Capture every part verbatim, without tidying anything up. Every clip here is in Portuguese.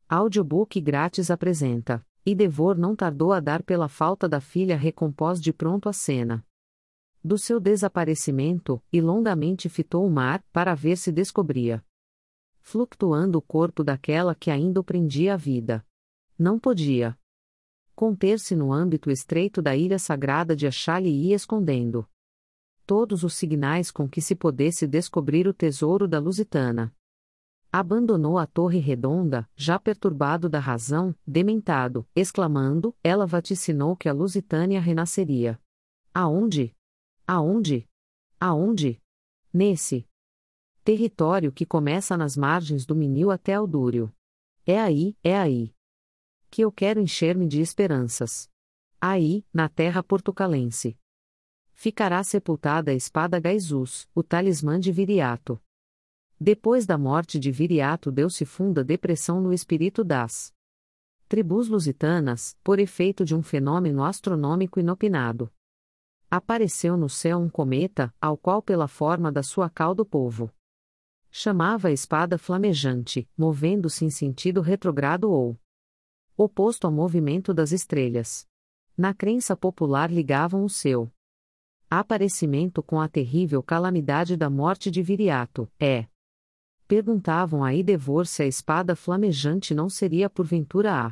Audiobook grátis apresenta. E Devor não tardou a dar pela falta da filha recompós de pronto a cena. Do seu desaparecimento, e longamente fitou o mar, para ver se descobria. Flutuando o corpo daquela que ainda o prendia à vida. Não podia conter-se no âmbito estreito da ilha sagrada de Achale e ia escondendo todos os signais com que se pudesse descobrir o tesouro da Lusitana. Abandonou a torre redonda, já perturbado da razão, dementado, exclamando, ela vaticinou que a Lusitânia renasceria. Aonde? Aonde? Aonde? Nesse território que começa nas margens do Minil até Aldúrio. É aí, é aí que eu quero encher-me de esperanças. Aí, na terra portucalense, ficará sepultada a espada Gaizus, o talismã de Viriato. Depois da morte de Viriato deu-se funda depressão no espírito das tribos lusitanas, por efeito de um fenômeno astronômico inopinado. Apareceu no céu um cometa, ao qual pela forma da sua cauda o povo chamava a espada flamejante, movendo-se em sentido retrogrado ou oposto ao movimento das estrelas. Na crença popular ligavam o seu aparecimento com a terrível calamidade da morte de Viriato, é. Perguntavam a Idevor se a espada flamejante não seria porventura a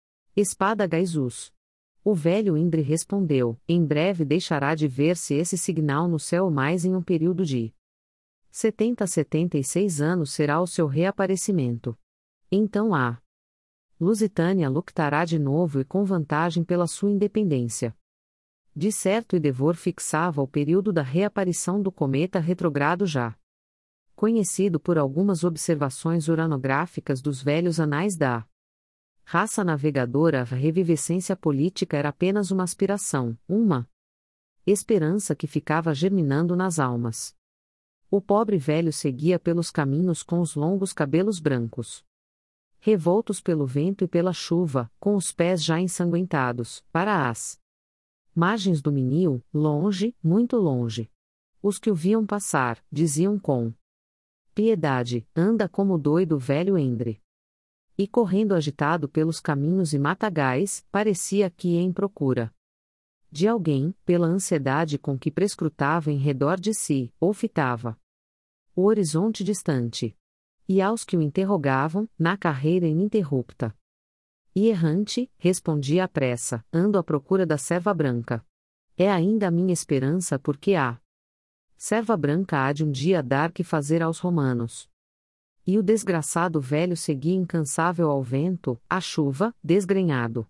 espada Gaizus. O velho Indre respondeu, em breve deixará de ver-se esse signal no céu mais em um período de setenta a setenta e seis anos será o seu reaparecimento. Então a Lusitânia lutará de novo e com vantagem pela sua independência. De certo Idevor fixava o período da reaparição do cometa retrogrado já conhecido por algumas observações uranográficas dos velhos anais da raça navegadora. A revivescência política era apenas uma aspiração, uma esperança que ficava germinando nas almas. O pobre velho seguia pelos caminhos com os longos cabelos brancos, revoltos pelo vento e pela chuva, com os pés já ensanguentados, para as margens do Minil, longe, muito longe. Os que o viam passar, diziam com piedade, anda como doido o velho Endre. E correndo agitado pelos caminhos e matagais, parecia que ia em procura de alguém, pela ansiedade com que prescrutava em redor de si, ou fitava o horizonte distante. E aos que o interrogavam, na carreira ininterrupta e errante, respondia à pressa, ando à procura da serva branca. É ainda a minha esperança porque a serva branca há de um dia dar que fazer aos romanos. E o desgraçado velho seguia incansável ao vento, à chuva, desgrenhado,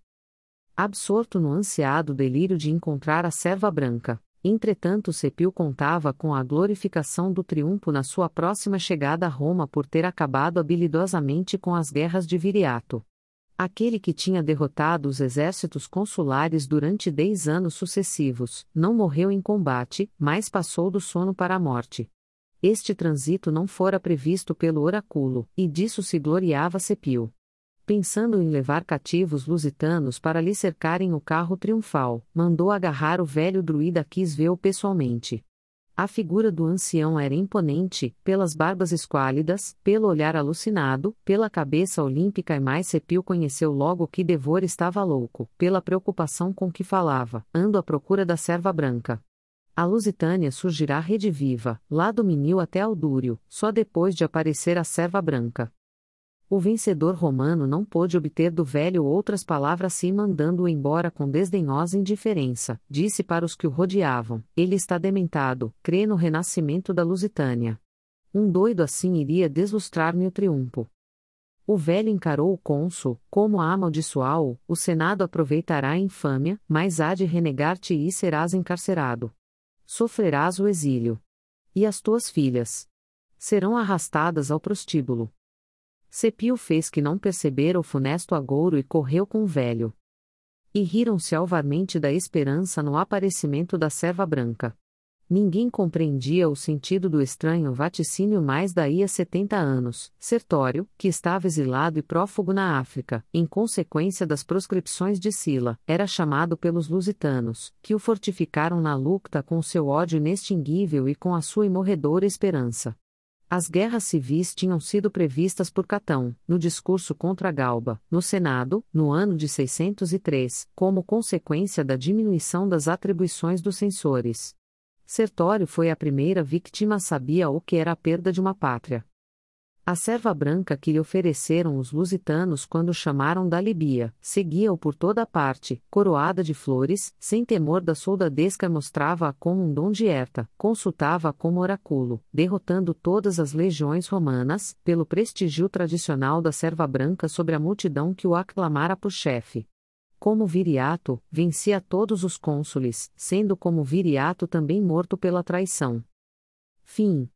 absorto no ansiado delírio de encontrar a serva branca. Entretanto Cepil contava com a glorificação do triunfo na sua próxima chegada a Roma por ter acabado habilidosamente com as guerras de Viriato. Aquele que tinha derrotado os exércitos consulares durante dez anos sucessivos, não morreu em combate, mas passou do sono para a morte. Este transito não fora previsto pelo oráculo, e disso se gloriava Cepil. Pensando em levar cativos lusitanos para lhe cercarem o carro triunfal, mandou agarrar o velho druida Quis-vê-o pessoalmente. A figura do ancião era imponente, pelas barbas esquálidas, pelo olhar alucinado, pela cabeça olímpica e mais Cepil conheceu logo que Devor estava louco, pela preocupação com que falava, ando à procura da serva branca. A Lusitânia surgirá rediviva, lá do Minil até Aldúrio, só depois de aparecer a serva branca. O vencedor romano não pôde obter do velho outras palavras sim mandando-o embora com desdenhosa indiferença, disse para os que o rodeavam, ele está dementado, crê no renascimento da Lusitânia. Um doido assim iria deslustrar-me o triunfo. O velho encarou o cônsul, como a amaldiçoá-o, o senado aproveitará a infâmia, mas há de renegar-te e serás encarcerado. Sofrerás o exílio. E as tuas filhas serão arrastadas ao prostíbulo. Cepil fez que não percebera o funesto agouro e correu com o velho. E riram-se alvarmente da esperança no aparecimento da serva branca. Ninguém compreendia o sentido do estranho vaticínio mais daí a setenta anos. Sertório, que estava exilado e prófugo na África, em consequência das proscrições de Sila, era chamado pelos lusitanos, que o fortificaram na luta com seu ódio inextinguível e com a sua imorredora esperança As guerras civis tinham sido previstas por Catão, no discurso contra Galba, no Senado, no ano de seiscentos e três, como consequência da diminuição das atribuições dos censores. Sertório foi a primeira vítima sabia o que era a perda de uma pátria. A serva branca que lhe ofereceram os lusitanos quando chamaram da Líbia, seguia-o por toda parte, coroada de flores, sem temor da soldadesca, mostrava-a como um dom de Herta, consultava-a como oráculo, derrotando todas as legiões romanas, pelo prestígio tradicional da serva branca sobre a multidão que o aclamara por chefe. Como Viriato, vencia todos os cônsules, sendo como Viriato também morto pela traição. Fim.